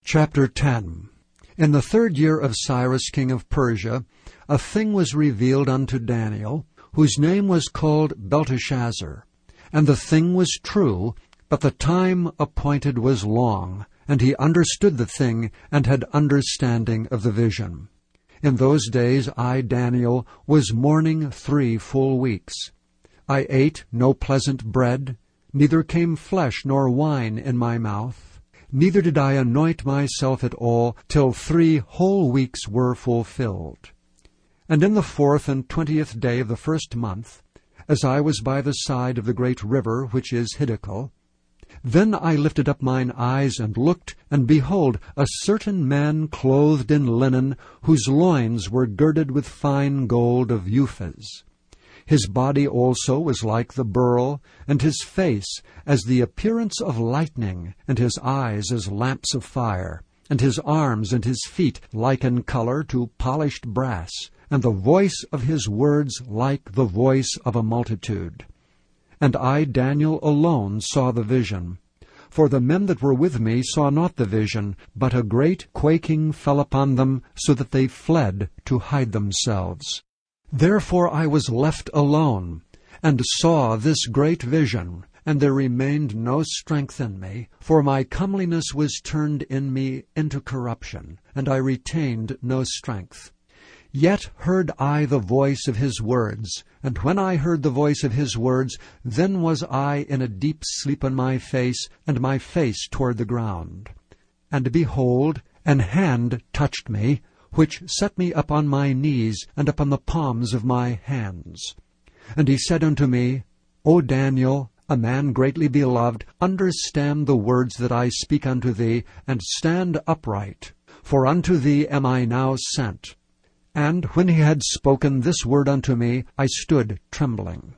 Chapter 10. In the 3rd year of Cyrus king of Persia, a thing was revealed unto Daniel, whose name was called Belteshazzar. And the thing was true, but the time appointed was long, and he understood the thing, and had understanding of the vision. In those days I, Daniel, was mourning 3 full weeks. I ate no pleasant bread, neither came flesh nor wine in my mouth. Neither did I anoint myself at all, till 3 whole weeks were fulfilled. And in the 4th and 20th day of the 1st month, as I was by the side of the great river which is Hiddekel, then I lifted up mine eyes and looked, and behold, a certain man clothed in linen, whose loins were girded with fine gold of Uphaz. His body also was like the beryl, and his face as the appearance of lightning, and his eyes as lamps of fire, and his arms and his feet like in color to polished brass, and the voice of his words like the voice of a multitude. And I, Daniel, alone saw the vision. For the men that were with me saw not the vision, but a great quaking fell upon them, so that they fled to hide themselves. Therefore I was left alone, and saw this great vision, and there remained no strength in me, for my comeliness was turned in me into corruption, and I retained no strength. Yet heard I the voice of his words, and when I heard the voice of his words, then was I in a deep sleep on my face, and my face toward the ground. And behold, an hand touched me, which set me up on my knees, and upon the palms of my hands. And he said unto me, O Daniel, a man greatly beloved, understand the words that I speak unto thee, and stand upright, for unto thee am I now sent. And when he had spoken this word unto me, I stood trembling.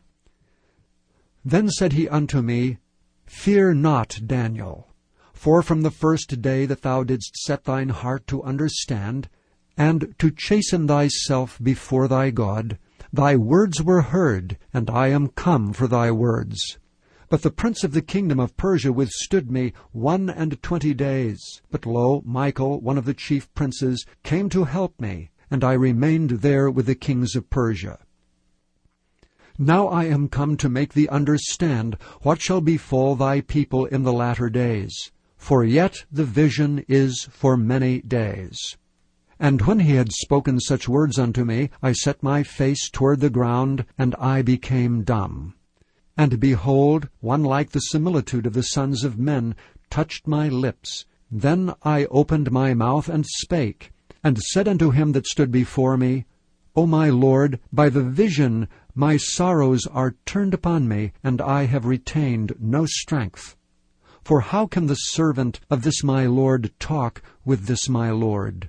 Then said he unto me, Fear not, Daniel, for from the first day that thou didst set thine heart to understand, and to chasten thyself before thy God, thy words were heard, and I am come for thy words. But the prince of the kingdom of Persia withstood me 21 days. But lo, Michael, one of the chief princes, came to help me, and I remained there with the kings of Persia. Now I am come to make thee understand what shall befall thy people in the latter days. For yet the vision is for many days. And when he had spoken such words unto me, I set my face toward the ground, and I became dumb. And behold, one like the similitude of the sons of men touched my lips. Then I opened my mouth and spake, and said unto him that stood before me, O my Lord, by the vision my sorrows are turned upon me, and I have retained no strength. For how can the servant of this my Lord talk with this my Lord?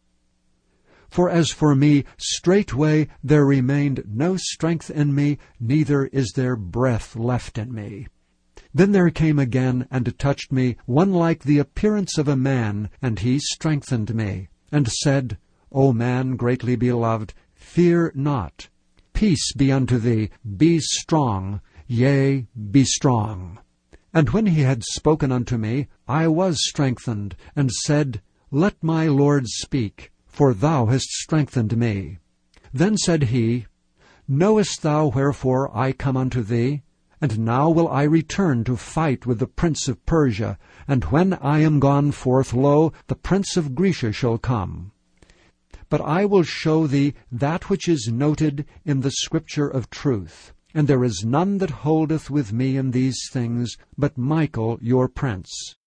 For as for me, straightway there remained no strength in me, neither is there breath left in me. Then there came again and touched me one like the appearance of a man, and he strengthened me, and said, O man greatly beloved, fear not. Peace be unto thee, be strong, yea, be strong. And when he had spoken unto me, I was strengthened, and said, Let my Lord speak, for thou hast strengthened me. Then said he, Knowest thou wherefore I come unto thee? And now will I return to fight with the prince of Persia, and when I am gone forth, lo, the prince of Grecia shall come. But I will show thee that which is noted in the scripture of truth, and there is none that holdeth with me in these things, but Michael your prince.